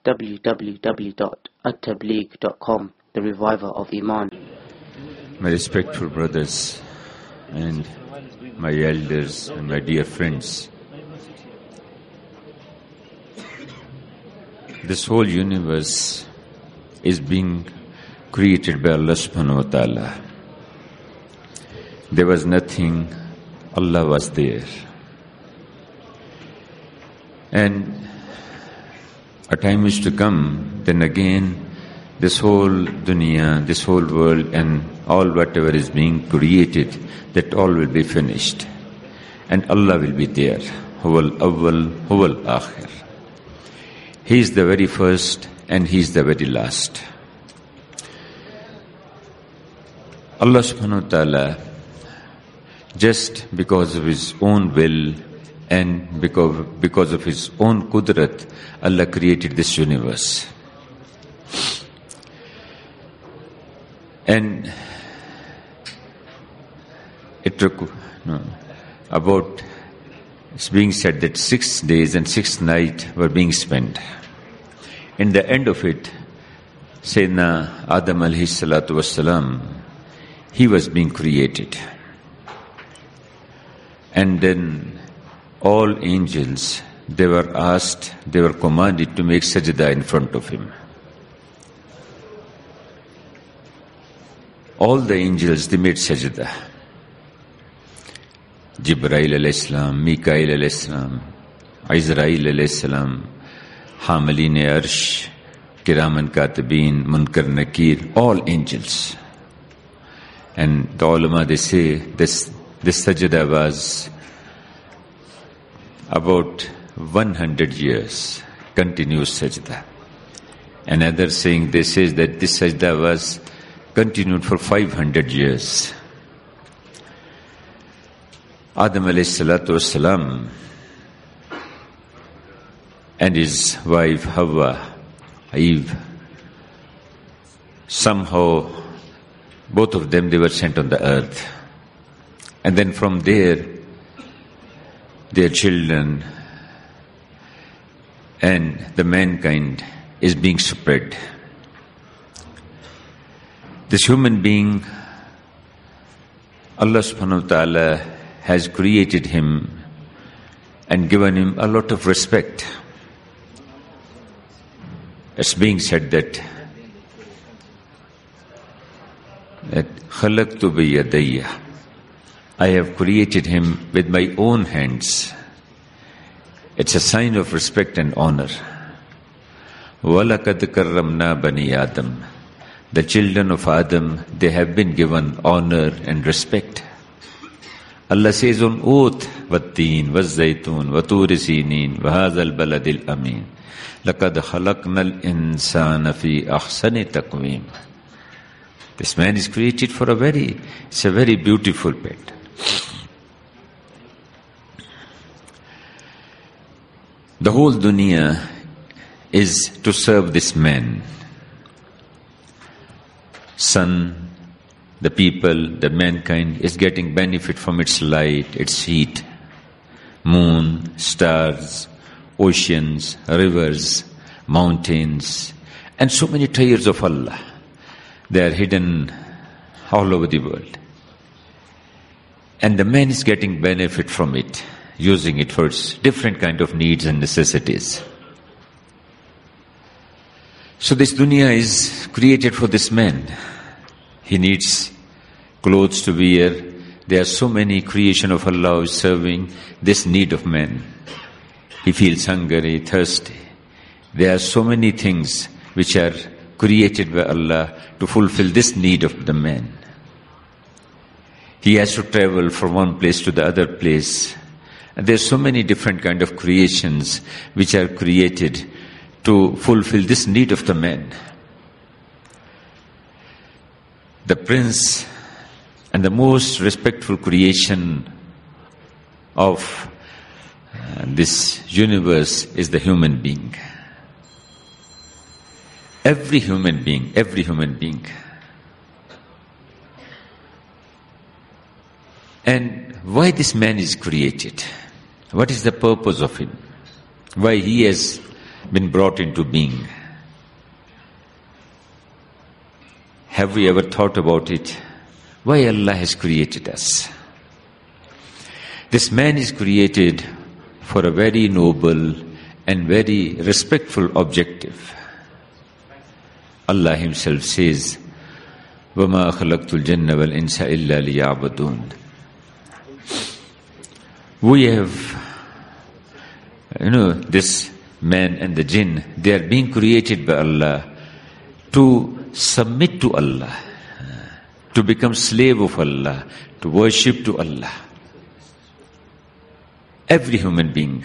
www.attableek.com, the reviver of Iman. My respectful brothers and my elders and my dear friends, this whole universe is being created by Allah subhanahu wa ta'ala. There was nothing, Allah was there. And a time is to come, then again this whole dunya, this whole world and all whatever is being created, that all will be finished. And Allah will be there. Huwal awwal, huwal akhir. He is the very first and He is the very last. Allah subhanahu wa ta'ala, just because of His own will and because of His own qudrat, Allah created this universe. And it took it's being said that 6 days and 6 nights were being spent. In the end of it, Sayyidina Adam alayhi salatu wassalam, he was being created. And then all angels, they were commanded to make sajda in front of him. All the angels, they made sajda. Jibrail alayhi salam, Mikail alayhi salam, Izrail alayhi salam, Hamilin Arsh, Kiraman Katibin, Munkar Nakir, all angels. And the ulama, they say this sajda was about 100 years, continuous sajda. Another saying, they say that this sajda was continued for 500 years. Adam alayhi salatu wassalam and his wife Hawa, Eve, somehow both of them, they were sent on the earth. And then from there, their children and the mankind is being spread. This human being, Allah subhanahu wa ta'ala has created him and given him a lot of respect. It's being said that khalaqtu biyadayya, I have created him with my own hands. It's a sign of respect and honor. وَلَقَدْ كَرَّمْنَا بَنِي Adam. The children of Adam, they have been given honor and respect. Allah says on oath, وَالتِّينِ وَالزَّيْتُونِ وَطُورِ سِينِينَ وَهَذَا الْبَلَدِ الْأَمِينَ لَقَدْ خَلَقْنَا الْإِنسَانَ فِي أَحْسَنِ تَقْوِيمٍ. This man is created for it's a very beautiful pet. The whole dunya is to serve this man. Sun, the people, the mankind is getting benefit from its light, its heat. Moon, stars, oceans, rivers, mountains, and so many treasures of Allah. They are hidden all over the world. And the man is getting benefit from it, using it for its different kind of needs and necessities. So this dunya is created for this man. He needs clothes to wear. There are so many creation of Allah who is serving this need of man. He feels hungry, thirsty. There are so many things which are created by Allah to fulfill this need of the man. He has to travel from one place to the other place. And there are so many different kind of creations which are created to fulfill this need of the man. The prince and the most respectful creation of this universe is the human being. Every human being. And why this man is created? What is the purpose of him? Why he has been brought into being. Have we ever thought about it? Why Allah has created us? This man is created for a very noble and very respectful objective. Allah Himself says, وَمَا خَلَقْتُ الْجَنَّ وَالْإِنسَ إِلَّا لِيَعْبُدُونَ. We have, this man and the jinn, they are being created by Allah to submit to Allah, to become slave of Allah, to worship to Allah. Every human being.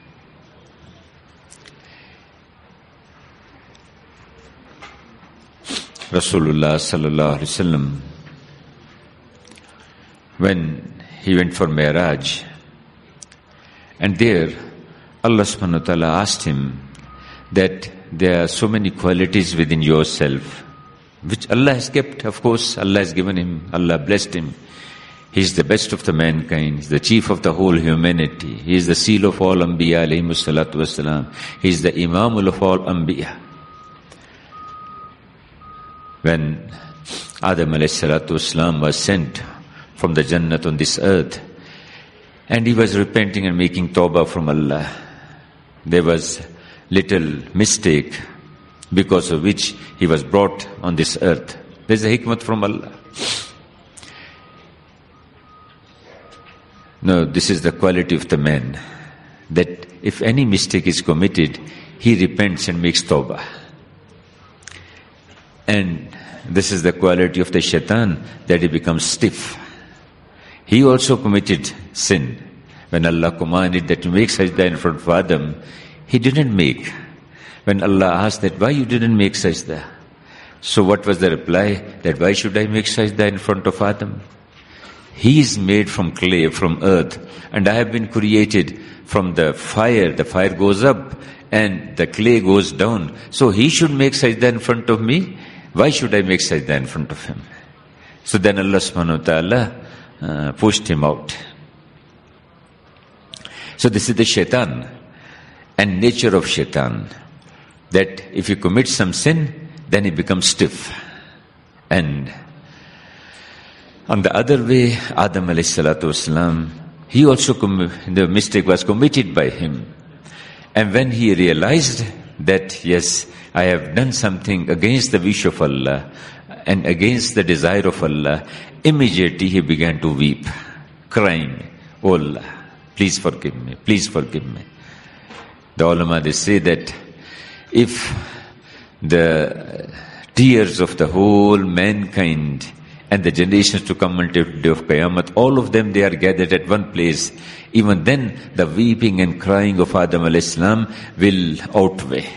Rasulullah sallallahu alaihi wasallam, when he went for Mi'raj, and there Allah subhanahu wa ta'ala asked him that there are so many qualities within yourself which Allah has kept. Of course, Allah has given him, Allah blessed him. He is the best of the mankind, He is the chief of the whole humanity. He is the seal of all Anbiya alayhimu salatu wasalam. He is the Imamul of all Anbiya. When Adam alayhi salatu wasalam was sent from the Jannat on this earth, and he was repenting and making tawbah from Allah, there was little mistake because of which he was brought on this earth. There is a hikmat from Allah. No, this is the quality of the man, that if any mistake is committed, he repents and makes tawbah. And this is the quality of the shaitan, that he becomes stiff. He also committed sin. When Allah commanded that you make sajda in front of Adam, he didn't make. When Allah asked that, why you didn't make sajda? So what was the reply? That why should I make sajda in front of Adam? He is made from clay, from earth, and I have been created from the fire. The fire goes up and the clay goes down. So he should make sajda in front of me. Why should I make sajda in front of him? So then Allah subhanahu wa ta'ala pushed him out. So this is the shaitan and nature of shaitan, that if you commit some sin, then he becomes stiff. And on the other way, Adam alayhi salatu wasalam, he also, the mistake was committed by him. And when he realized that, yes, I have done something against the wish of Allah and against the desire of Allah, immediately he began to weep, crying, "Oh Allah, please forgive me, please forgive me." The ulama, they say that if the tears of the whole mankind and the generations to come until the day of Qiyamah, all of them, they are gathered at one place, even then the weeping and crying of Adam alayhi salam will outweigh.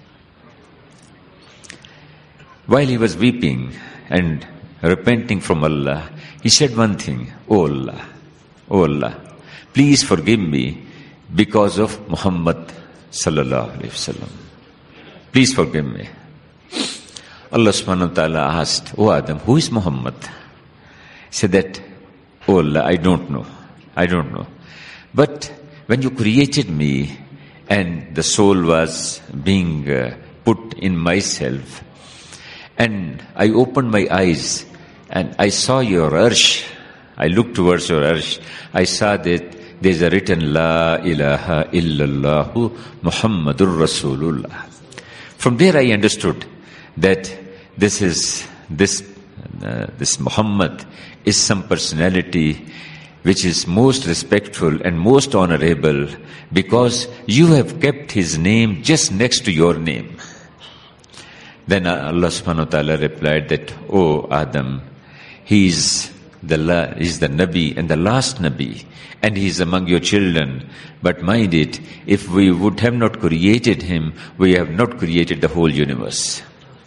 While he was weeping and repenting from Allah, he said one thing, "Oh Allah, oh Allah, please forgive me because of Muhammad sallallahu alaihi wasallam. Please forgive me." Allah subhanahu wa ta'ala asked, "Oh Adam, who is Muhammad?" He said that, "Oh Allah, I don't know. I don't know. But when you created me and the soul was being put in myself, and I opened my eyes and I saw your arsh, I looked towards your arsh, I saw that there's a written, La ilaha illallahu Muhammadur Rasulullah. From there I understood that this Muhammad is some personality which is most respectful and most honorable, because you have kept his name just next to your name." Then Allah subhanahu wa ta'ala replied that, "Oh Adam, he is the Nabi and the last Nabi, and he is among your children. But mind it, if we would have not created him, we have not created the whole universe."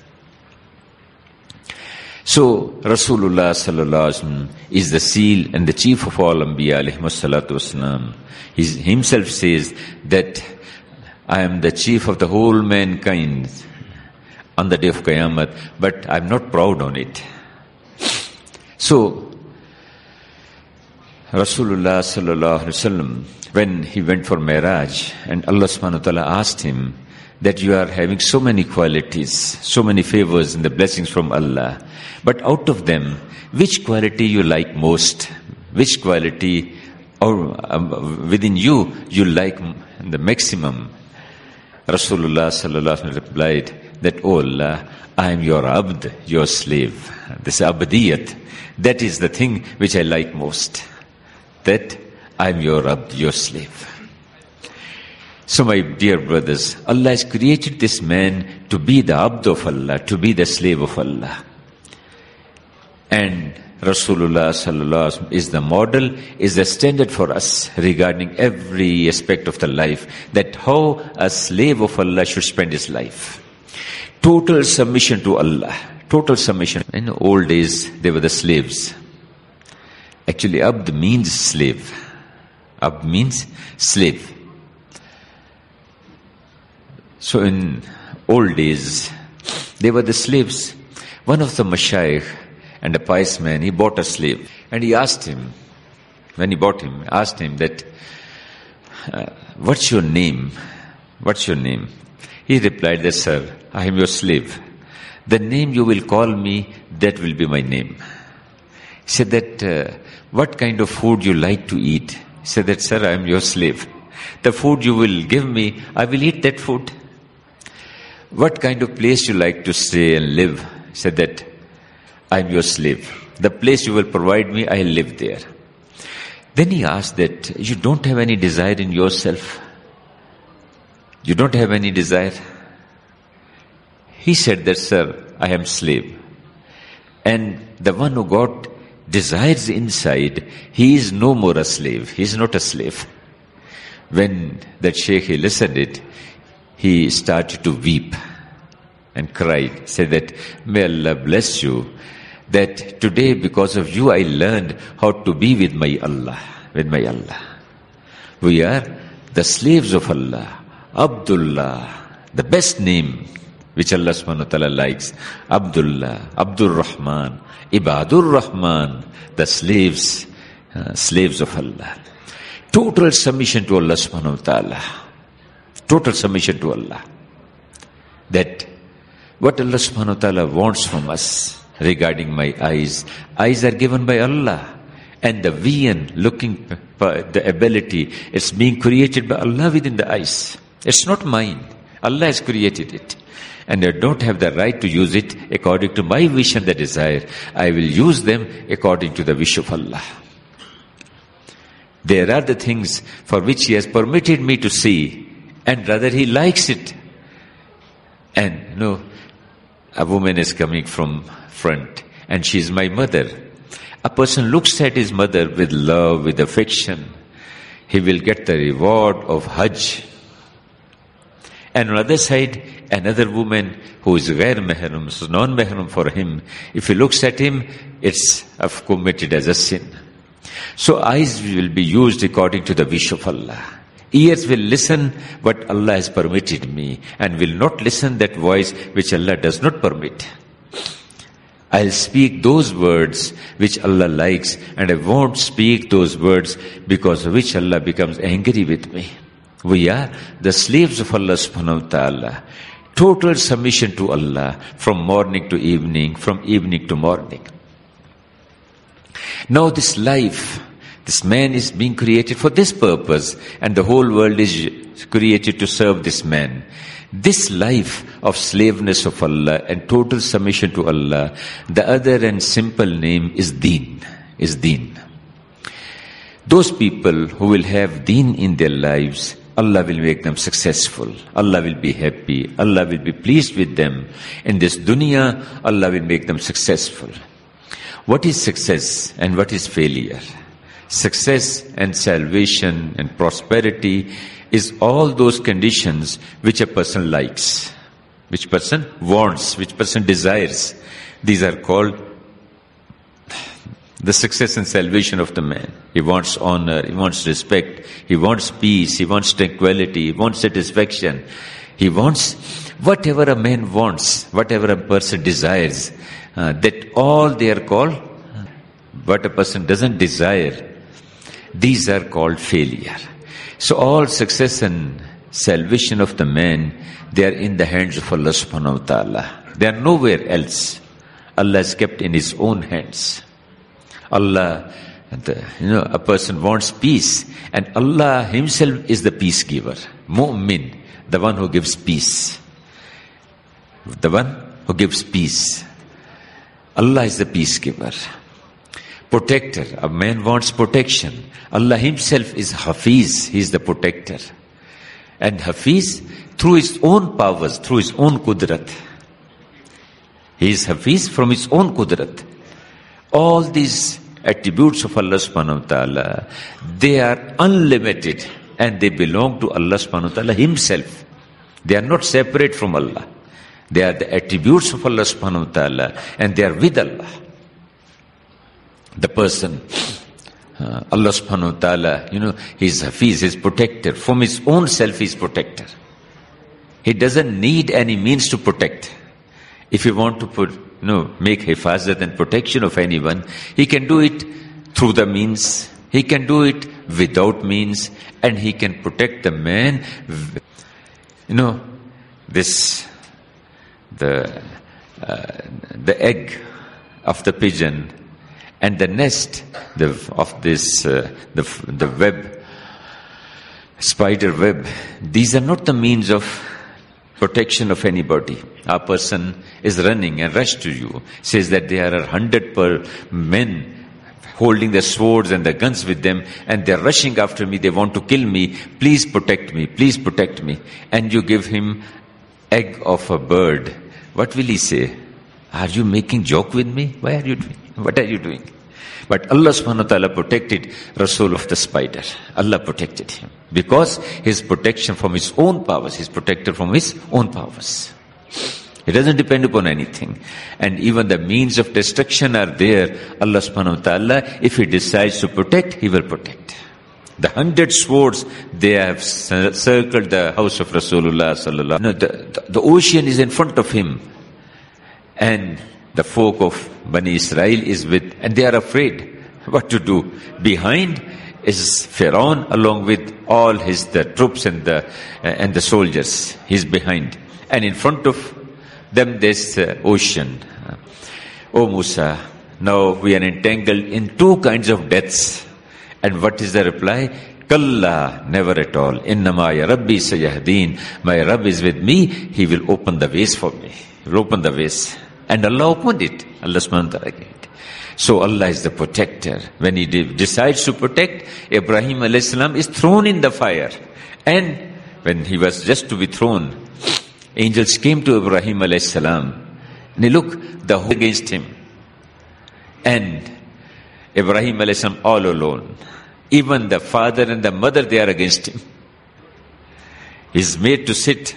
So Rasulullah sallallahu alaihi wasallam is the seal and the chief of all Anbiya alayhimu salatu wasalam. He himself says that I am the chief of the whole mankind on the day of Qiyamah, but I am not proud on it. So Rasulullah sallallahu alaihi wasallam, when he went for Mi'raj, and Allah subhanahu wa ta'ala asked him that you are having so many qualities, so many favors and the blessings from Allah. But out of them, which quality you like most? Which quality or within you like the maximum? Rasulullah sallallahu alaihi wasallam replied that, "Oh Allah, I am your abd, your slave." This abdiyat, that is the thing which I like most. That I am your abd, your slave. So my dear brothers, Allah has created this man to be the abd of Allah, to be the slave of Allah. And Rasulullah sallallahu alaihi wasallam is the model, is the standard for us regarding every aspect of the life, that how a slave of Allah should spend his life. Total submission to Allah. Total submission. In the old days, they were the slaves. Actually, abd means slave. Abd means slave. So in old days, they were the slaves. One of the mashayikh and a pious man, he bought a slave. And he asked him, when he bought him, asked him that, what's your name? What's your name? He replied that, "Sir, I am your slave. The name you will call me, that will be my name." He said that, what kind of food you like to eat? He said that, "Sir, I am your slave. The food you will give me, I will eat that food." What kind of place you like to stay and live? He said that, "I am your slave. The place you will provide me, I will live there." Then he asked that, "You don't have any desire in yourself? You don't have any desire?" He said that, "Sir, I am slave. And the one who got desires inside, he is no more a slave. He is not a slave." When that sheikh listened it, he started to weep and cried, said that, "May Allah bless you, that today because of you I learned how to be with my Allah, with my Allah. We are the slaves of Allah, Abdullah, the best name which Allah subhanahu wa ta'ala likes, Abdullah, Abdur Rahman, Ibadur Rahman, the slaves, slaves of Allah. Total submission to Allah subhanahu wa ta'ala. Total submission to Allah. That what Allah subhanahu wa ta'ala wants from us regarding my eyes are given by Allah. And the vision, looking, the ability, it's being created by Allah within the eyes. It's not mine. Allah has created it. And I don't have the right to use it according to my wish and the desire. I will use them according to the wish of Allah. There are the things for which He has permitted me to see, and rather He likes it. And a woman is coming from front, and she is my mother. A person looks at his mother with love, with affection. He will get the reward of Hajj. And on the other side, another woman who is ghair mahram, so non-mahram for him, if he looks at him, it's committed as a sin. So eyes will be used according to the wish of Allah. Ears will listen what Allah has permitted me, and will not listen that voice which Allah does not permit. I'll speak those words which Allah likes, and I won't speak those words because of which Allah becomes angry with me. We are the slaves of Allah subhanahu wa ta'ala. Total submission to Allah from morning to evening, from evening to morning. Now this life, this man is being created for this purpose, and the whole world is created to serve this man. This life of slaveness of Allah and total submission to Allah, the other and simple name is Deen, is Deen. Those people who will have Deen in their lives, Allah will make them successful. Allah will be happy. Allah will be pleased with them. In this dunya, Allah will make them successful. What is success and what is failure? Success and salvation and prosperity is all those conditions which a person likes, which person wants, which person desires. These are called the success and salvation of the man. He wants honor, he wants respect, he wants peace, he wants tranquility, he wants satisfaction. He wants whatever a man wants, whatever a person desires. That all they are called, what a person doesn't desire, these are called failure. So all success and salvation of the man, they are in the hands of Allah subhanahu wa ta'ala. They are nowhere else. Allah is kept in His own hands. Allah, a person wants peace, and Allah Himself is the peace giver. Mu'min, the one who gives peace. The one who gives peace. Allah is the peace giver. Protector. A man wants protection. Allah Himself is Hafiz. He is the protector. And Hafiz, through His own powers, through His own Qudrat. He is Hafiz from His own Qudrat. All these attributes of Allah subhanahu wa ta'ala, they are unlimited and they belong to Allah subhanahu wa ta'ala Himself. They are not separate from Allah. They are the attributes of Allah subhanahu wa ta'ala and they are with Allah. The person, Allah subhanahu wa ta'ala, He is Hafiz, He is protector. From His own self He is protector. He doesn't need any means to protect. If you want to make hifazat and protection of anyone, he can do it through the means, he can do it without means, and he can protect the man. The egg of the pigeon and the nest of this, the web, spider web, these are not the means of protection of anybody. A person is running and rush to you, says that there are 100 men holding the swords and the guns with them, and they're rushing after me, they want to kill me, please protect me, please protect me. And you give him egg of a bird. What will he say? Are you making joke with me? Why are you doing? What are you doing? But Allah subhanahu wa ta'ala protected Rasul of the spider. Allah protected him. Because his protection from his own powers, he's protected from his own powers. He doesn't depend upon anything. And even the means of destruction are there. Allah subhanahu wa ta'ala, if He decides to protect, He will protect. The 100 swords, they have circled the house of Rasulullah sallallahu alaihi wasallam. The ocean is in front of him. And the folk of Bani Israel is with, and they are afraid what to do. Behind is Pharaoh along with all the troops and the soldiers. He's behind. And in front of them there's ocean. O Musa, now we are entangled in two kinds of deaths. And what is the reply? Kalla, never at all. Innama ya Rabbi sayahdeen. My Rabb is with me. He will open the ways for me. He will open the ways. And Allah opened it. Allah subhanahu wa ta'ala gave it. So Allah is the protector. When He decides to protect, Ibrahim alayhi salam is thrown in the fire. And when he was just to be thrown, angels came to Ibrahim alayhi salam. And look, the whole against him. And Ibrahim alayhi salam all alone. Even the father and the mother, they are against him. He's made to sit.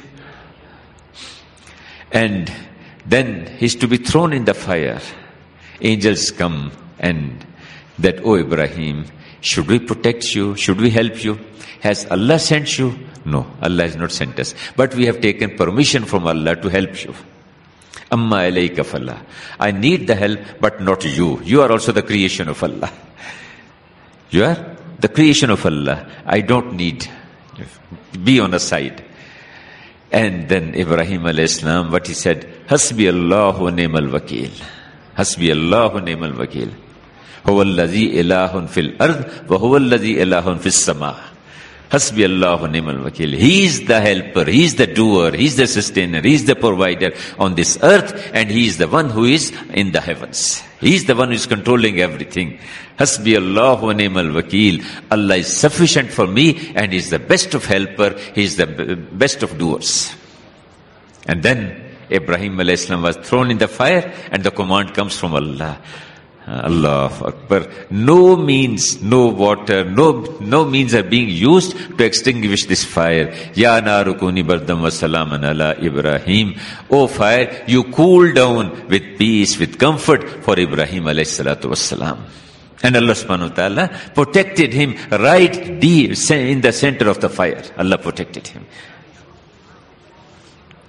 And then he's to be thrown in the fire. Angels come and that, oh Ibrahim, should we protect you? Should we help you? Has Allah sent you? No, Allah has not sent us. But we have taken permission from Allah to help you. Amma alayka fallah. I need the help, but not you. You are also the creation of Allah. You are the creation of Allah. I don't need. Be on the side. And then Ibrahim alayhi salam, what he said, Hasbi Allahu ni'mal wakil. Hasbi Allahu ni'mal wakil. Huwa alladhi ilahun fil ard wa huwa alladhi ilahun fis sama. Hasbi Allahu ni'mal wakil. He is the helper, He is the doer, He is the sustainer, He is the provider on this earth, and He is the one who is in the heavens. He is the one who is controlling everything. Hasbi Allahu ni'mal wakil. Allah is sufficient for me, and He is the best of helper, He is the best of doers. And then Ibrahim alayhi salam was thrown in the fire, and the command comes from Allah. Allahu Akbar. No means, no water, no means are being used to extinguish this fire. Ya naru kuni bardam wa salaman ala Ibrahim. O fire, you cool down with peace, with comfort for Ibrahim alayhi salatu wassalam. And Allah subhanahu wa ta'ala protected him right deep in the center of the fire. Allah protected him.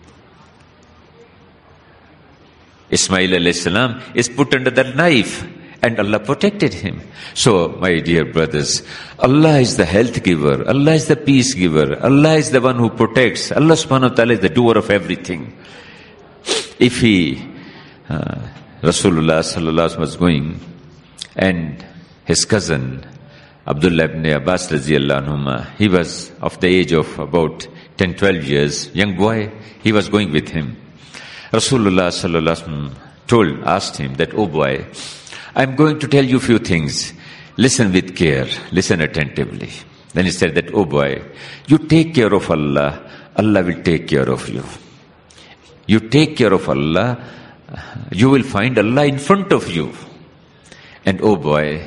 Ismail alayhi salam is put under the knife, and Allah protected him. So, my dear brothers, Allah is the health giver, Allah is the peace giver, Allah is the one who protects, Allah subhanahu wa ta'ala is the doer of everything. If Rasulullah sallallahu alaihi wasallam was going, and his cousin Abdullah ibn Abbas radiyallahu anhuma, he was of the age of about 10-12 years, young boy, he was going with him. Rasulullah sallallahu alaihi wasallam asked him that, oh boy, I'm going to tell you a few things. Listen with care, listen attentively. Then he said that, oh boy, you take care of Allah, Allah will take care of you. You take care of Allah, you will find Allah in front of you. And oh boy,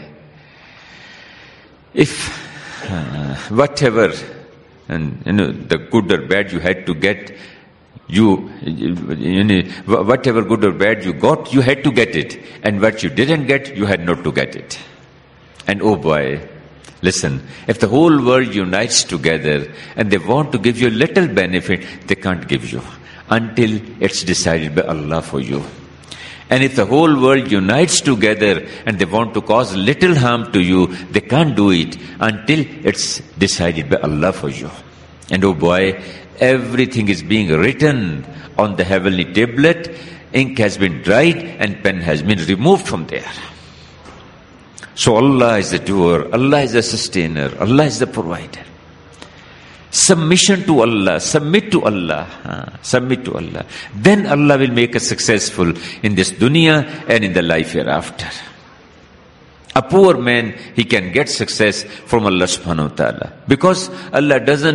if whatever, and the good or bad you had to get, whatever good or bad you got, you had to get it. And what you didn't get, you had not to get it. And oh boy, listen, if the whole world unites together and they want to give you a little benefit, they can't give you until it's decided by Allah for you. And if the whole world unites together and they want to cause little harm to you, they can't do it until it's decided by Allah for you. And oh boy, everything is being written on the heavenly tablet, ink has been dried and pen has been removed from there. So Allah is the doer, Allah is the sustainer, Allah is the provider. Submission to Allah, submit to Allah, submit to Allah. Then Allah will make us successful in this dunya and in the life hereafter. A poor man, he can get success from Allah subhanahu wa ta'ala. Because Allah doesn't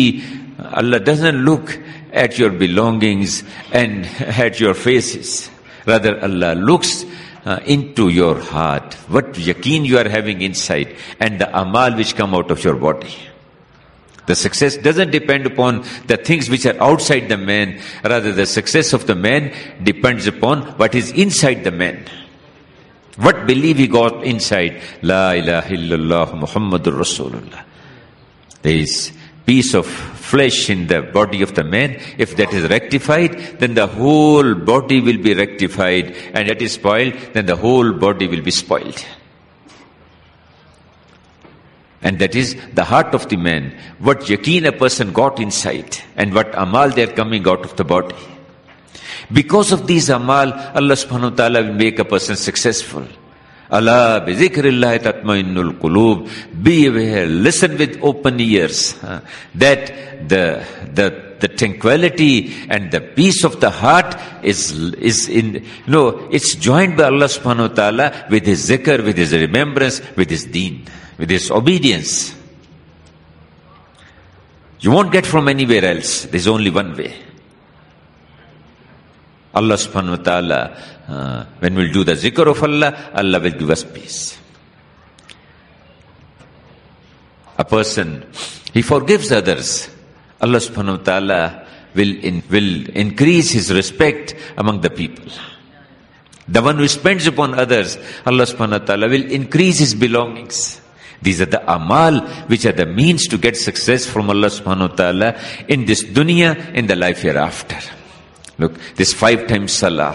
look at your belongings and at your faces. Rather, Allah looks into your heart, what yaqeen you are having inside, and the amal which come out of your body. The success doesn't depend upon the things which are outside the man. Rather, the success of the man depends upon what is inside the man. What belief he got inside. La ilaha illallah Muhammadur Rasulullah. There is piece of flesh in the body of the man. If that is rectified, then the whole body will be rectified. And that is spoiled, then the whole body will be spoiled. And that is the heart of the man. What yaqeen a person got inside and what amal they are coming out of the body. Because of these amal, Allah subhanahu wa ta'ala will make a person successful. Allah bi zikrillahi tatma'innul qulub. Be aware, listen with open ears. That the tranquility and the peace of the heart is it's joined by Allah subhanahu wa ta'ala with His zikr, with His remembrance, with His deen, with His obedience. You won't get from anywhere else. There's only one way. Allah subhanahu wa ta'ala, when we'll do the zikr of Allah, Allah will give us peace. A person, he forgives others. Allah subhanahu wa ta'ala will increase his respect among the people. The one who spends upon others, Allah subhanahu wa ta'ala will increase his belongings. These are the amal which are the means to get success from Allah subhanahu wa ta'ala in this dunya, in the life hereafter. Look, this 5 times salah.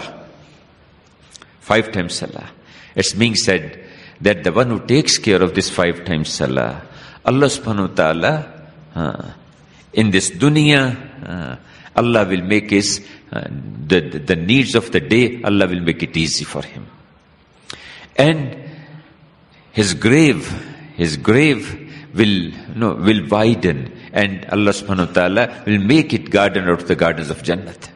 5 times salah. It's being said that the one who takes care of this 5 times salah, Allah subhanahu wa ta'ala, in this dunya, Allah will make his, the needs of the day, Allah will make it easy for him. And his grave will widen, and Allah subhanahu wa ta'ala will make it garden out of the gardens of Jannat.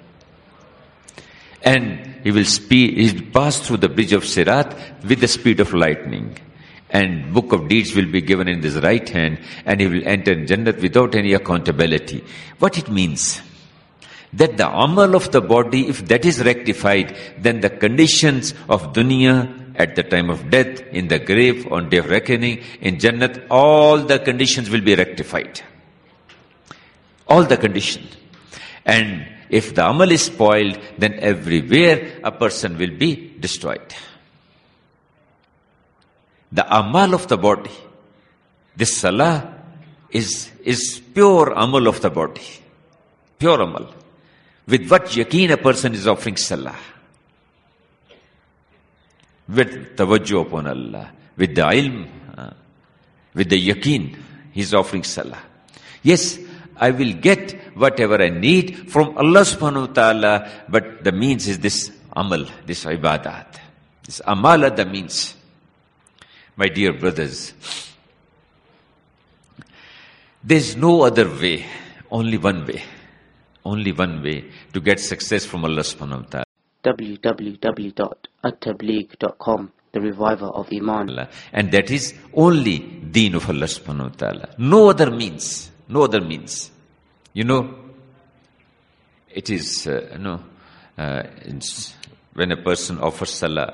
And he'll pass through the bridge of Sirat with the speed of lightning. And book of deeds will be given in his right hand, and he will enter Jannat without any accountability. What it means? That the amal of the body, if that is rectified, then the conditions of dunya at the time of death, in the grave, on day of reckoning, in Jannat, all the conditions will be rectified. All the conditions. And if the amal is spoiled, then everywhere a person will be destroyed. The amal of the body, this salah is pure amal of the body. Pure amal. With what yaqeen a person is offering salah. with tawajjuh upon Allah, with the ilm, with the yaqeen, he's offering salah. Yes, I will get whatever I need from Allah subhanahu wa ta'ala, but the means is this amal, this ibadat. This amal are the means. My dear brothers, there's no other way, only one way to get success from Allah subhanahu wa ta'ala. www.attableek.com, the reviver of Iman. And that is only deen of Allah subhanahu wa ta'ala. No other means. No other means. You know, it is, when a person offers salah,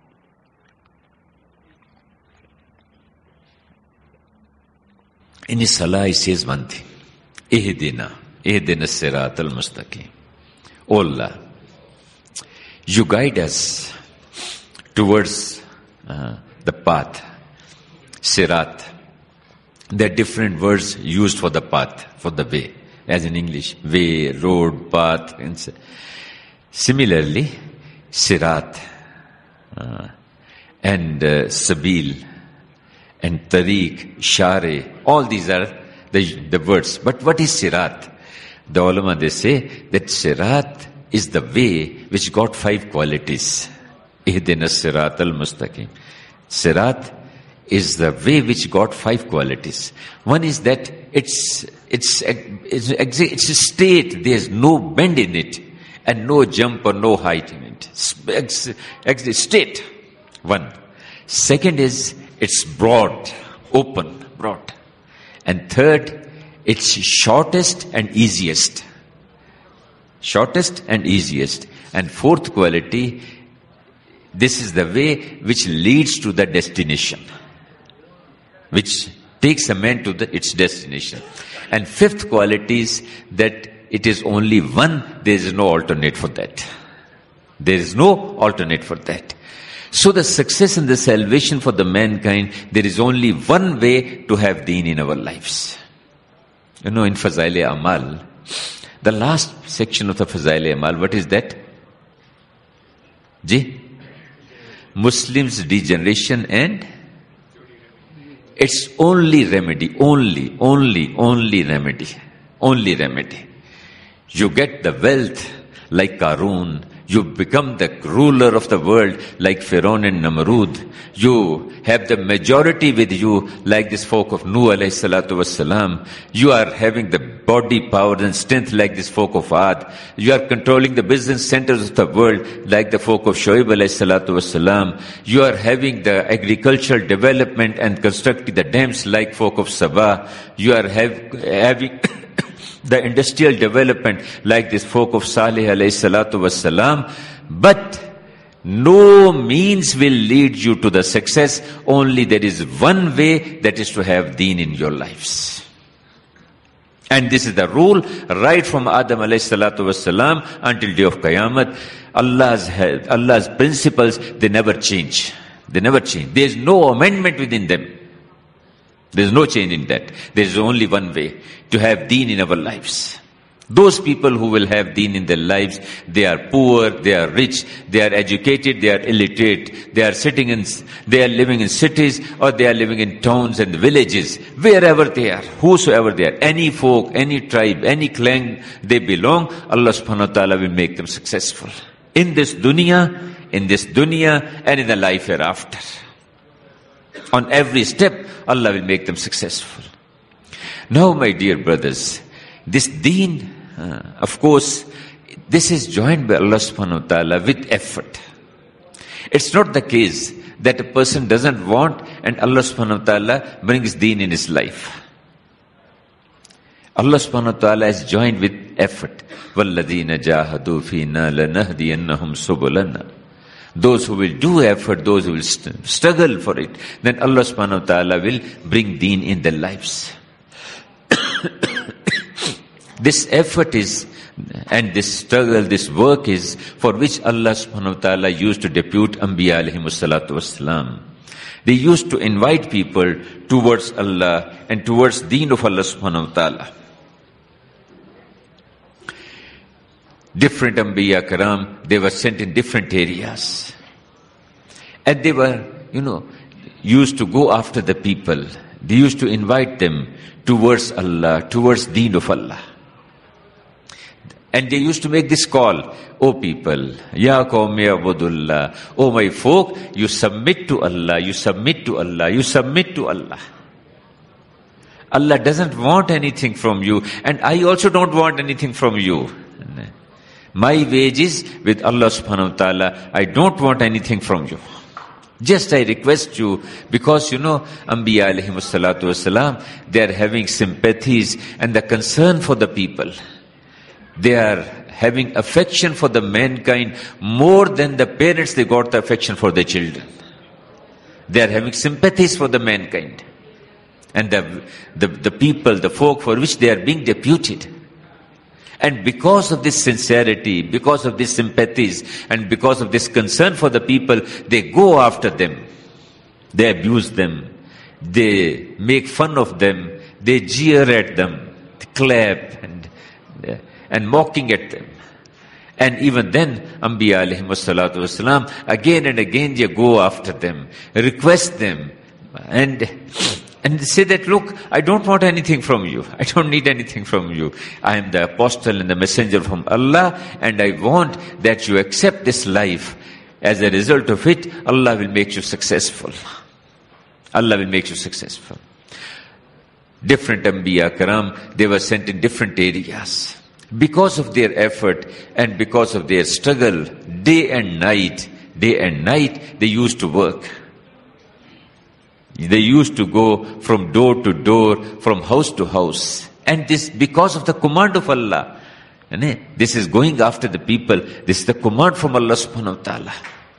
in his salah he says one thing, Ihdina sirat al-mustaqim. O Allah, you guide us towards the path, sirat. There are different words used for the path, for the way, as in English, way, road, path. And similarly, sirat and sabil and tariq, share, all these are the words. But what is sirat? The ulama, they say that sirat is the way which got 5 qualities. Ihdina sirat al-mustaqim. Sirat is the way which got 5 qualities. One is that it's a straight, there's no bend in it, and no jump or no height in it. It's straight. One. Second is, it's broad, open, broad. And third, it's shortest and easiest. Shortest and easiest. And fourth quality, this is the way which leads to the destination, which takes a man to its destination. And fifth quality is that it is only one, there is no alternate for that. There is no alternate for that. So the success and the salvation for the mankind, there is only one way to have deen in our lives. You know, in Fazail Amal, the last section of the Fazail Amal, what is that? Ji? Muslims' degeneration and its only remedy, only remedy. Only remedy. You get the wealth like Qarun. You become the ruler of the world like Pharaoh and Namrud. You have the majority with you like this folk of Nuh alayhi salatu wassalam. You are having the body power and strength like this folk of Ad. You are controlling the business centers of the world like the folk of Shoaib alayhi salatu wassalam. You are having the agricultural development and constructing the dams like folk of Sabah. You are having the industrial development like this folk of Salih alayhi salatu wassalam. But no means will lead you to the success. Only there is one way, that is to have deen in your lives. And this is the rule right from Adam alayhi salatu wassalam until day of Qiyamah. Allah's principles, they never change. They never change. There is no amendment within them. There is no change in that. There is only one way to have deen in our lives. Those people who will have deen in their lives, they are poor, they are rich, they are educated, they are illiterate, they are living in cities, or they are living in towns and villages, wherever they are, whosoever they are, any folk, any tribe, any clan they belong, Allah subhanahu wa ta'ala will make them successful. In this dunya, and in the life hereafter. On every step, Allah will make them successful. Now, my dear brothers, this deen, of course, this is joined by Allah subhanahu wa ta'ala with effort. It's not the case that a person doesn't want and Allah subhanahu wa ta'ala brings deen in his life. Allah subhanahu wa ta'ala is joined with effort. وَالَّذِينَ جَاهَدُوا فِينَا لَنَهْدِيَنَّهُمْ سُبُلَنَا. Those who will do effort, those who will struggle for it, then Allah subhanahu wa ta'ala will bring deen in their lives. This effort is, and this struggle, this work is, for which Allah subhanahu wa ta'ala used to depute Anbiya alayhimu salatu wassalam. They used to invite people towards Allah and towards deen of Allah subhanahu wa ta'ala. Different Anbiya Karam, they were sent in different areas. And they were, used to go after the people. They used to invite them towards Allah, towards deen of Allah. And they used to make this call, O people, Ya qawmi abudullah, O my folk, you submit to Allah, you submit to Allah, you submit to Allah. Allah doesn't want anything from you, and I also don't want anything from you. My wages with Allah subhanahu wa ta'ala, I don't want anything from you. Just I request you, because Anbiya alayhimu salatu wasalam, they are having sympathies and the concern for the people. They are having affection for the mankind more than the parents they got the affection for their children. They are having sympathies for the mankind. And the people, the folk for which they are being deputed. And because of this sincerity, because of these sympathies, and because of this concern for the people, they go after them. They abuse them. They make fun of them. They jeer at them, clap and mocking at them. And even then, Anbiya alayhimu salatu wasalam, again and again they go after them, request them, and say that, look, I don't want anything from you. I don't need anything from you. I am the apostle and the messenger from Allah, and I want that you accept this life. As a result of it, Allah will make you successful. Allah will make you successful. Different Anbiya Karam, they were sent in different areas. Because of their effort and because of their struggle, day and night, they used to work. They used to go from door to door, from house to house. And this because of the command of Allah. This is going after the people. This is the command from Allah subhanahu wa ta'ala.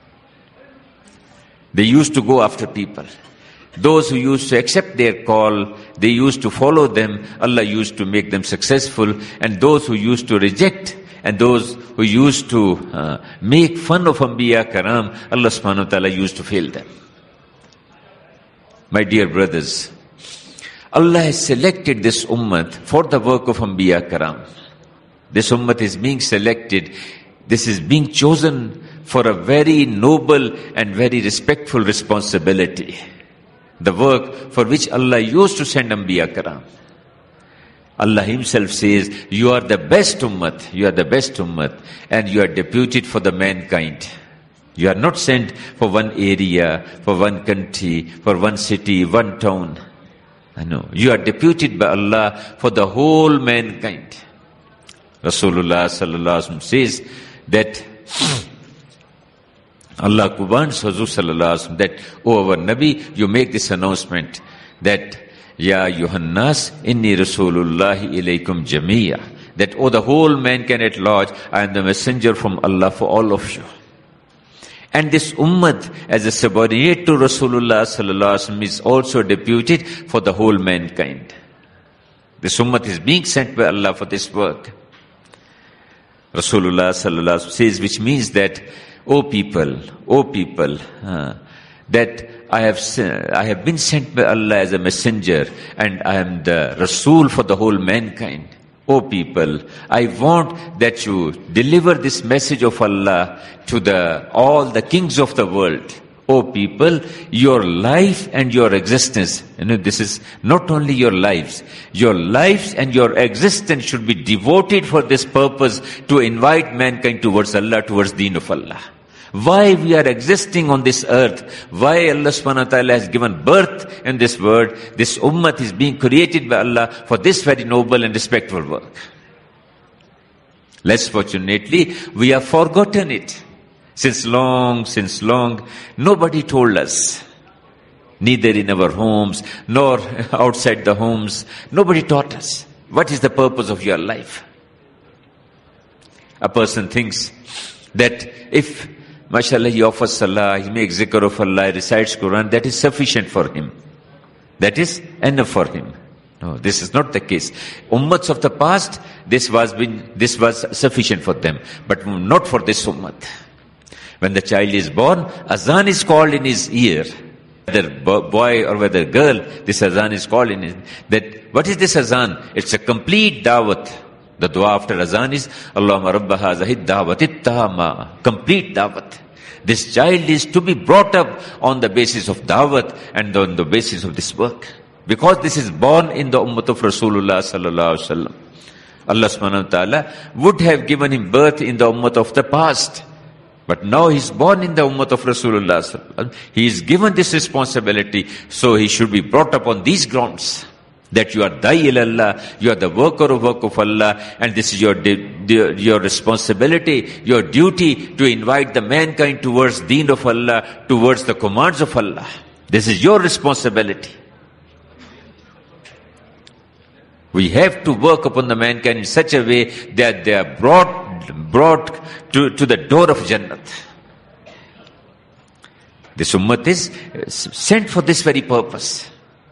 They used to go after people. Those who used to accept their call, they used to follow them, Allah used to make them successful. And those who used to reject, and those who used to make fun of Anbiya Karam, Allah subhanahu wa ta'ala used to fail them. My dear brothers, Allah has selected this ummah for the work of Anbiya Karam. This ummah is being selected, this is being chosen for a very noble and very respectful responsibility. The work for which Allah used to send Anbiya Karam. Allah Himself says, you are the best ummah, you are the best ummah, and you are deputed for the mankind. You are not sent for one area, for one country, for one city, one town. No, you are deputed by Allah for the whole mankind. Rasulullah sallallahu alaihi wasallam says that Allah commands Hazur sallallahu alaihi wasallam that, O our Nabi, you make this announcement that, Ya Yuhannas, inni Rasulullahi ilaykum jamia. That, O the whole mankind at large, I am the messenger from Allah for all of you. And this ummah, as a subordinate to Rasulullah sallallahu alaihi wasallam, is also deputed for the whole mankind. This ummah is being sent by Allah for this work. Rasulullah sallallahu alaihi wasallam says, which means that, O people, that I have been sent by Allah as a messenger, and I am the Rasul for the whole mankind. O people, I want that you deliver this message of Allah to all the kings of the world. O people, your life and your existence, this is not only your lives and your existence should be devoted for this purpose, to invite mankind towards Allah, towards deen of Allah. Why we are existing on this earth, why Allah subhanahu wa ta'ala has given birth in this world, this ummah is being created by Allah for this very noble and respectful work. Less fortunately, we have forgotten it. Since long, nobody told us. Neither in our homes, nor outside the homes. Nobody taught us. What is the purpose of your life? A person thinks that if, mashallah, he offers salah, he makes zikr of Allah, he recites Quran, that is sufficient for him. That is enough for him. No, this is not the case. Ummats of the past, this was sufficient for them, but not for this ummah. When the child is born, azan is called in his ear. Whether boy or whether girl, this azan is called in his ear. What is this azan? It's a complete da'wat. The dua after azan is, Allahumma rabba hazihi da'wati tamma. Complete da'wat. This child is to be brought up on the basis of da'wat and on the basis of this work. Because this is born in the ummah of Rasulullah sallallahu alaihi wasallam. Allah subhanahu wa ta'ala would have given him birth in the ummah of the past. But now he's born in the ummah of Rasulullah sallallahu alaihi wasallam. He is given this responsibility, so he should be brought up on these grounds. That you are da'i ilallah, you are the work of Allah, and this is your responsibility, your duty to invite the mankind towards deen of Allah, towards the commands of Allah. This is your responsibility. We have to work upon the mankind in such a way that they are brought to the door of Jannat. This ummah is sent for this very purpose.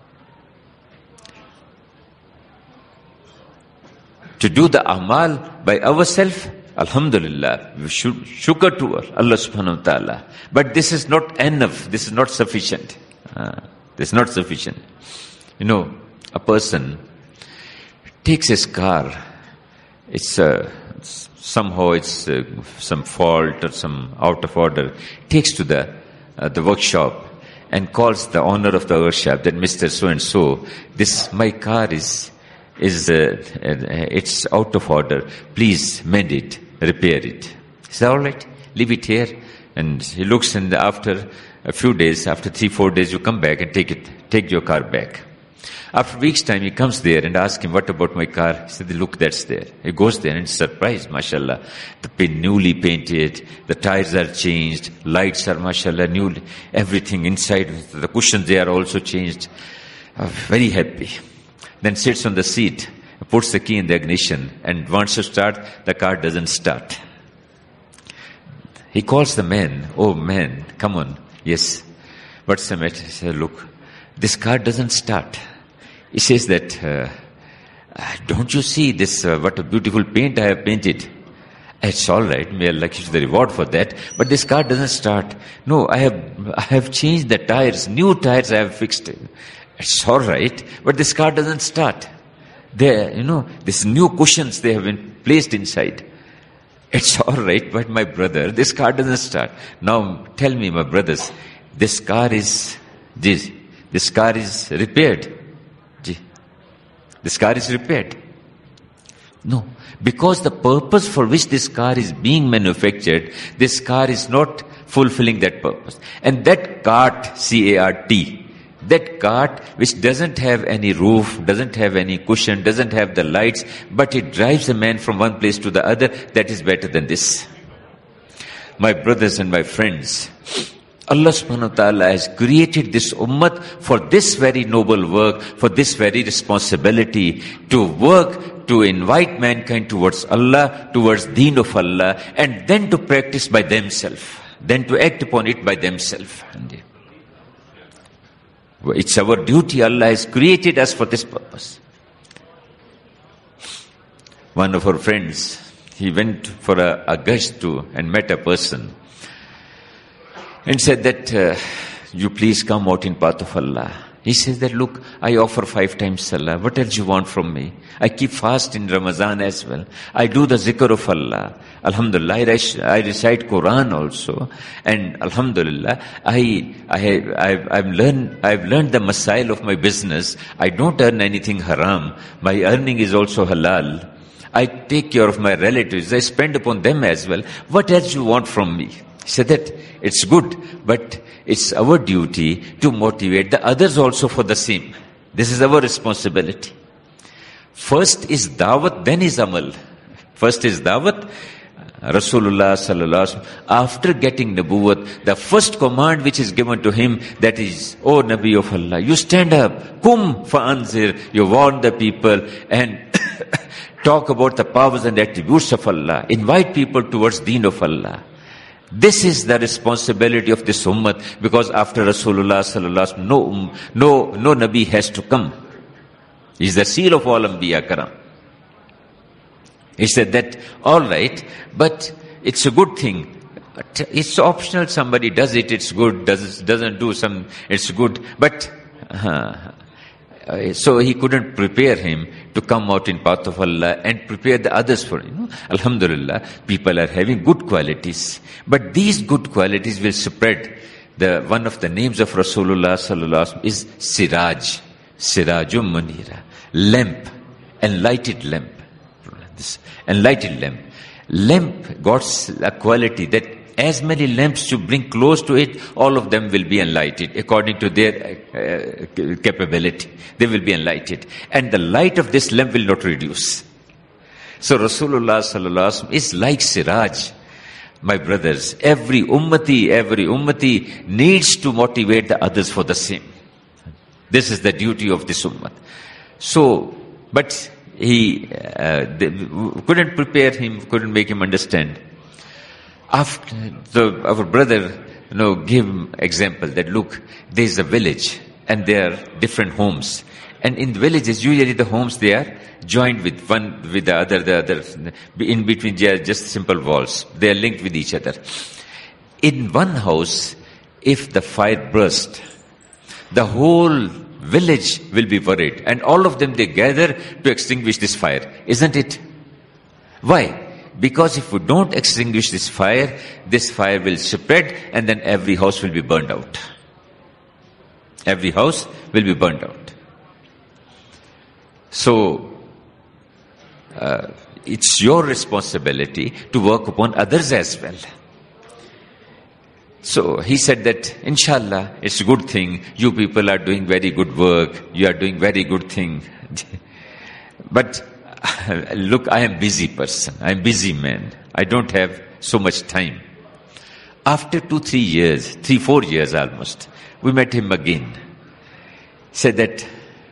To do the amal by ourselves, alhamdulillah, we should shukr to Allah subhanahu wa ta'ala. But this is not enough, this is not sufficient. This is not sufficient. You know, a person takes his car, it's somehow it's some fault or some out of order, takes to the workshop and calls the owner of the workshop, that Mr. So-and-so, my car is it's out of order. Please mend it, repair it. He said, all right, leave it here. And he looks, and after a few days, after 3-4 days, you come back and take your car back. After a week's time, he comes there and asks him, what about my car? He said, look, that's there. He goes there and is surprised, mashallah. The newly painted, the tires are changed, lights are, mashallah, new, everything inside, the cushions, they are also changed. Very happy. Then sits on the seat, puts the key in the ignition, and wants to start, the car doesn't start. He calls the man, oh man, come on. Yes. What's the matter? He says, look, this car doesn't start. He says that, don't you see this, what a beautiful paint I have painted? It's all right, may Allah give you the reward for that, but this car doesn't start. No, I have changed the tires, new tires I have fixed. It's all right, but this car doesn't start. There, these new cushions, they have been placed inside. It's all right, but my brother, this car doesn't start. Now tell me, my brothers, this car is repaired. This car is repaired. No, because the purpose for which this car is being manufactured, this car is not fulfilling that purpose. And that cart, C-A-R-T, that cart which doesn't have any roof, doesn't have any cushion, doesn't have the lights, but it drives a man from one place to the other, that is better than this. My brothers and my friends, Allah subhanahu wa ta'ala has created this ummah for this very noble work, for this very responsibility, to work, to invite mankind towards Allah, towards deen of Allah, and then to practice by themselves, then to act upon it by themselves. It's our duty. Allah has created us for this purpose. One of our friends, he went for a gasht and met a person and said that, you please come out in path of Allah. He says that, look, I offer 5 times salah. What else you want from me? I keep fast in Ramadan as well. I do the zikr of Allah. Alhamdulillah, I recite Quran also. And Alhamdulillah, I've learned the masail of my business. I don't earn anything haram. My earning is also halal. I take care of my relatives. I spend upon them as well. What else you want from me? He said that it's good, but it's our duty to motivate the others also for the same. This is our responsibility. First is da'wat, then is amal. First is da'wat. Rasulullah sallallahu alaihi wasallam, after getting nubuwwat, the first command which is given to him, that is, O Nabi of Allah, you stand up, kum fa'anzir, you warn the people and talk about the powers and attributes of Allah, invite people towards deen of Allah. This is the responsibility of this ummah, because after Rasulullah sallallahu alaihi wasallam, no Nabi has to come. He is the seal of all Anbiya Karam. He said that, all right, but it's a good thing. But it's optional, somebody does it, it's good, doesn't do some, it's good. But So he couldn't prepare him to come out in path of Allah and prepare the others for him. Alhamdulillah, people are having good qualities. But these good qualities will spread. One of the names of Rasulullah sallallahu alaihi wasallam is Siraj. Sirajum Munira. Lamp. Enlightened lamp. This enlightened lamp. Lamp got a quality that as many lamps you bring close to it, all of them will be enlightened according to their capability. They will be enlightened. And the light of this lamp will not reduce. So Rasulullah sallallahu alaihi wasallam is like Siraj. My brothers, every ummati needs to motivate the others for the same. This is the duty of this ummah. So, but they couldn't prepare him, couldn't make him understand. After our brother, gave him example that look, there is a village and there are different homes. And in the villages, usually the homes, they are joined with one with the other, in between they are just simple walls. They are linked with each other. In one house, if the fire burst, the whole village will be worried. And all of them, they gather to extinguish this fire. Isn't it? Why? Because if we don't extinguish this fire will spread and then every house will be burned out. Every house will be burned out. So, it's your responsibility to work upon others as well. So, he said that, inshallah, it's a good thing. You people are doing very good work. You are doing very good thing. But, look, I am busy person. I am busy man. I don't have so much time. After 4 years almost, we met him again. Said that,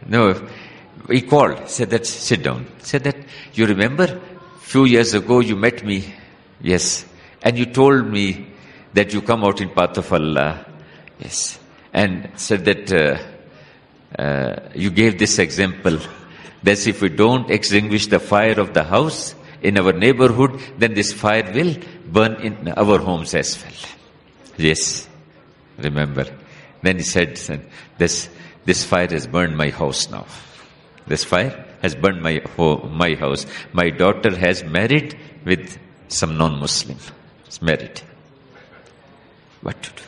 he called, said that, sit down. Said that, you remember, few years ago you met me? Yes. And you told me that you come out in path of Allah. Yes. And said that, you gave this example, that if we don't extinguish the fire of the house in our neighborhood, then this fire will burn in our homes as well. Yes. Remember. Then he said, this fire has burned my house now. This fire has burned my house. My daughter has married with some non-Muslim. She's married. What to do?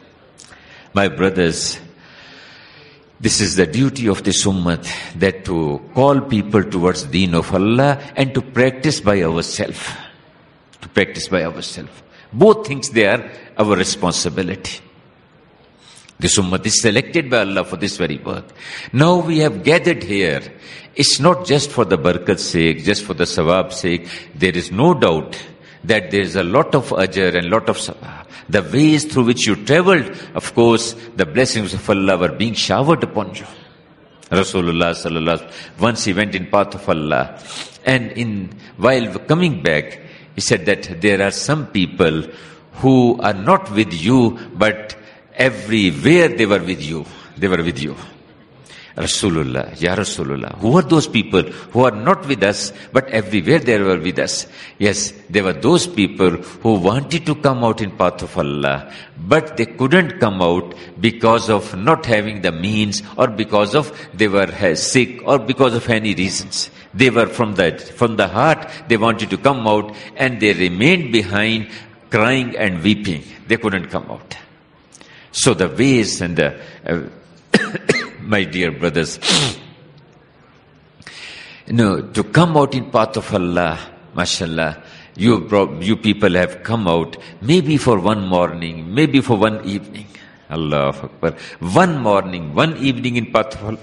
My brothers, this is the duty of this ummah, that to call people towards the deen of Allah and to practice by ourselves. To practice by ourselves. Both things, they are our responsibility. This ummah is selected by Allah for this very work. Now we have gathered here. It's not just for the barakat's sake, just for the sawab's sake. There is no doubt that there is a lot of ajr and lot of sawab. The ways through which you traveled, of course, the blessings of Allah were being showered upon you. Rasulullah sallallahu alaihi wasallam, once he went in path of Allah, and while coming back, he said that there are some people who are not with you, but everywhere they were with you. They were with you. Rasulullah, Ya Rasulullah. Who are those people who are not with us, but everywhere they were with us? Yes, they were those people who wanted to come out in path of Allah, but they couldn't come out because of not having the means, or because of they were sick, or because of any reasons. They were from the heart, they wanted to come out, and they remained behind crying and weeping. They couldn't come out. So the ways and the, my dear brothers, to come out in path of Allah, mashallah, you people have come out, maybe for one morning, maybe for one evening. Allahu Akbar. One morning, one evening in path of Allah.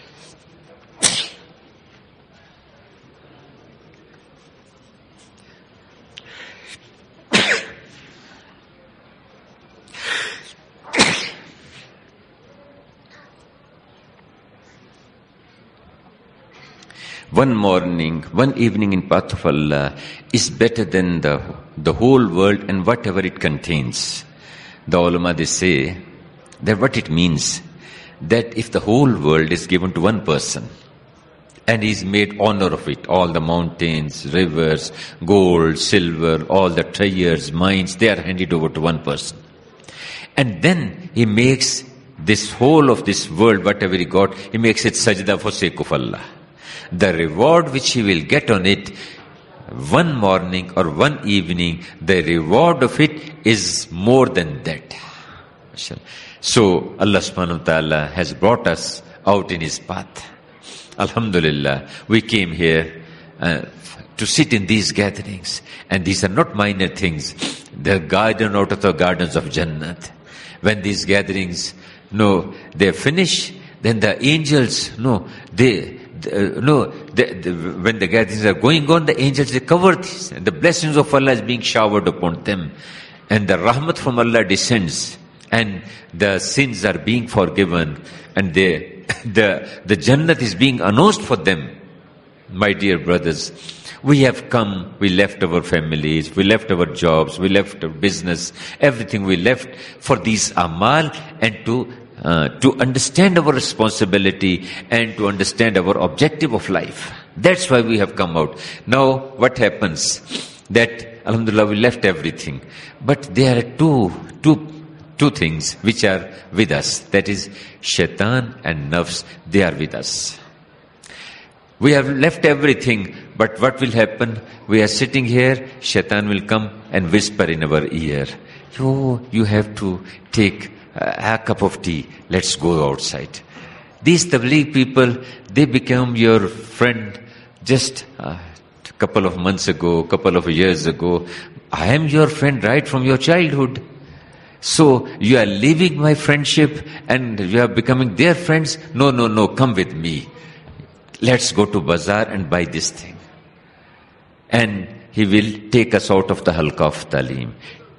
One morning, one evening in path of Allah is better than the whole world and whatever it contains. The ulama, they say that what it means, that if the whole world is given to one person and he's made honor of it, all the mountains, rivers, gold, silver, all the treasures, mines, they are handed over to one person. And then he makes this whole of this world, whatever he got, he makes it sajda for sake of Allah. The reward which he will get on it, one morning or one evening, the reward of it is more than that. So Allah subhanahu wa ta'ala has brought us out in his path. Alhamdulillah, we came here to sit in these gatherings, and these are not minor things. They're garden out of the gardens of Jannat. When these gatherings, they finish, then the angels, when the gatherings are going on, the angels, they cover this, and the blessings of Allah is being showered upon them, and the rahmat from Allah descends, and the sins are being forgiven, and the Jannat is being announced for them. My dear brothers, we have come, we left our families, we left our jobs, we left our business, everything we left for these amal, and to understand our responsibility and to understand our objective of life. That's why we have come out. Now, what happens? That, alhamdulillah, we left everything. But there are two things which are with us. That is, shaitan and nafs, they are with us. We have left everything, but what will happen? We are sitting here, shaitan will come and whisper in our ear, you have to take a cup of tea, let's go outside. These Tabligh people, they become your friend just a couple of months ago, couple of years ago. I am your friend right from your childhood. So you are leaving my friendship and you are becoming their friends? No, come with me. Let's go to bazaar and buy this thing. And he will take us out of the halqa of talim.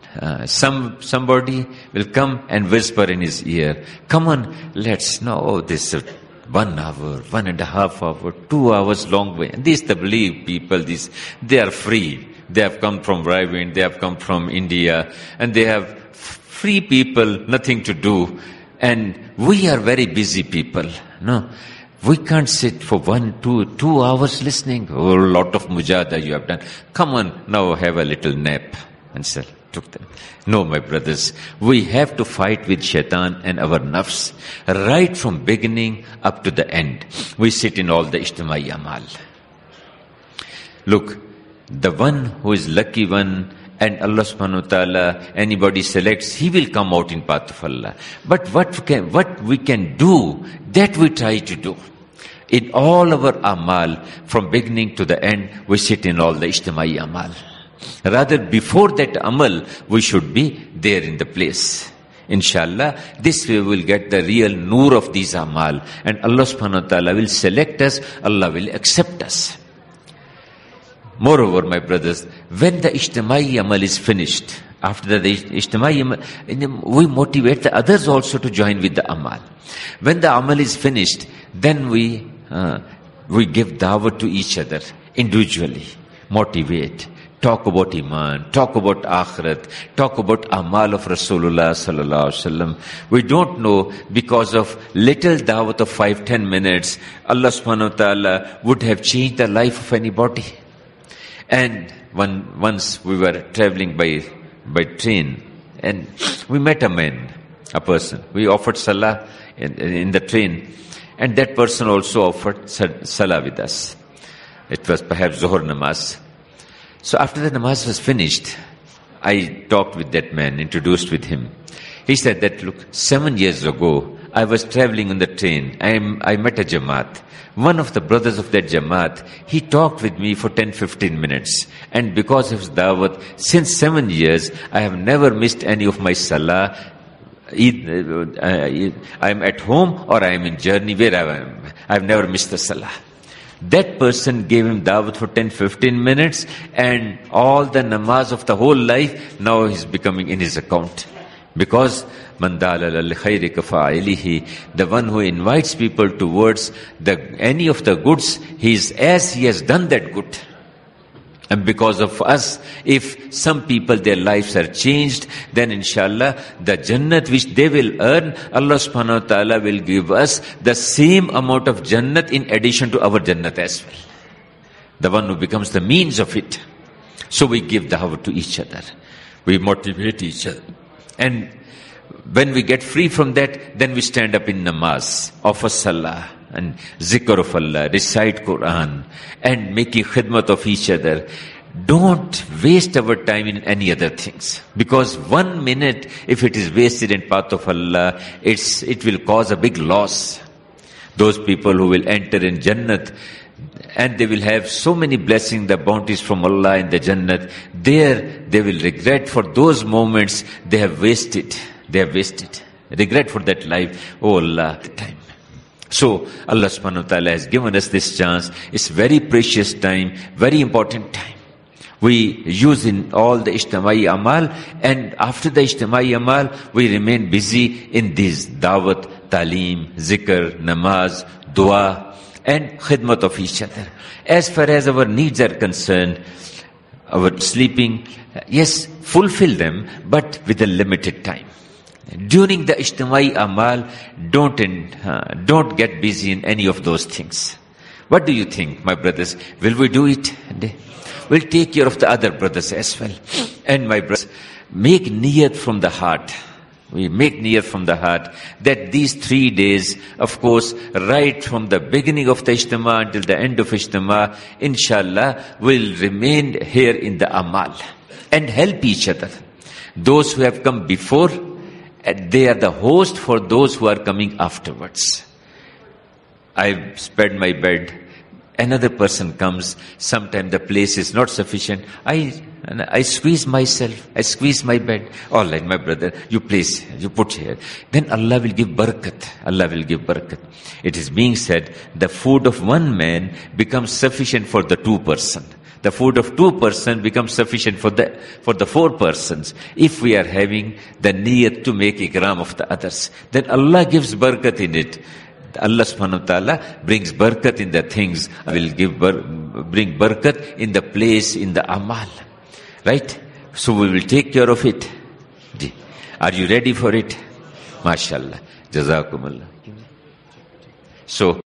Somebody will come and whisper in his ear, come on, let's know this 1 hour, 1.5 hour, 2 hours long way. And these Tabligh people, they are free. They have come from Raiwind, they have come from India, and they have free people, nothing to do. And we are very busy people. No, we can't sit for 2 hours listening. Oh, a lot of mujahada you have done. Come on, now have a little nap. And so took them. No, my brothers, we have to fight with shaitan and our nafs right from beginning up to the end. We sit in all the ijtimai amal. Look, the one who is lucky one, and Allah subhanahu wa ta'ala, anybody selects, he will come out in path of Allah. But what we can do, that we try to do. In all our amal, from beginning to the end, we sit in all the ijtimai amal. Rather, before that amal, we should be there in the place. Inshallah, this way we will get the real noor of these amal. And Allah subhanahu wa ta'ala will select us, Allah will accept us. Moreover, my brothers, when the ijtimai amal is finished, after the ijtimai amal, we motivate the others also to join with the amal. When the amal is finished, then we give dawah to each other individually, motivate, talk about iman, talk about akhirat, talk about amal of Rasulullah sallallahu alaihi wasallam. We don't know, because of little dawah of 5-10 minutes, Allah subhanahu wa ta'ala would have changed the life of anybody. And once we were traveling by train, and we met a person. We offered salah in the train, and that person also offered salah with us. It was perhaps Zuhur namaz. So after the namaz was finished, I talked with that man, introduced with him. He said that, look, 7 years ago, I was traveling on the train. I met a Jamaat. One of the brothers of that Jamaat, he talked with me for 10-15 minutes. And because of his dawat, since 7 years, I have never missed any of my salah. I am at home or I am in journey, wherever I am. I have never missed the salah. That person gave him dawat for 10-15 minutes, and all the namaz of the whole life, now is becoming in his account. Because man dalala li khayri kafa'ilihi, the one who invites people towards any of the goods, he is as he has done that good. And because of us, if some people, their lives are changed, then inshallah, the Jannat which they will earn, Allah subhanahu wa ta'ala will give us the same amount of Jannat in addition to our Jannat as well. The one who becomes the means of it. So we give dawah to each other. We motivate each other. And When we get free from that, then we stand up in namaz, offer salah, and zikr of Allah, recite Quran, and making khidmat of each other. Don't waste our time in any other things. Because 1 minute, if it is wasted in path of Allah, it will cause a big loss. Those people who will enter in Jannat, and they will have so many blessings, the bounties from Allah in the Jannat, there they will regret for those moments they have wasted. They have wasted. Regret for that life. Oh Allah, the time. So Allah subhanahu wa ta'ala has given us this chance. It's very precious time, very important time. We use in all the Ijtimai Amal, and after the Ijtimai Amal, we remain busy in these Dawat, Talim, Zikr, Namaz, Dua, and Khidmat of each other. As far as our needs are concerned, our sleeping, yes, fulfill them, but with a limited time. During the Ijtimai Amal, don't get busy in any of those things. What do you think, my brothers? Will we do it? We'll take care of the other brothers as well. And my brothers, make niyat from the heart. We make niyat from the heart that these 3 days, of course, right from the beginning of the Ijtima until the end of Ijtima, inshallah, will remain here in the Amal and help each other. Those who have come before, they are the host for those who are coming afterwards. I spread my bed. Another person comes. Sometimes the place is not sufficient. I squeeze myself. I squeeze my bed. All right, my brother, you put here. Then Allah will give barakat. Allah will give barakat. It is being said, the food of one man becomes sufficient for the 2 persons. The food of 2 persons becomes sufficient for the 4 persons. If we are having the niyat to make ikram of the others, then Allah gives barakat in it. Allah subhanahu wa ta'ala brings barakat in the things, will bring barakat in the place, in the amal. Right? So we will take care of it. Are you ready for it? MashaAllah. Jazakumullah. So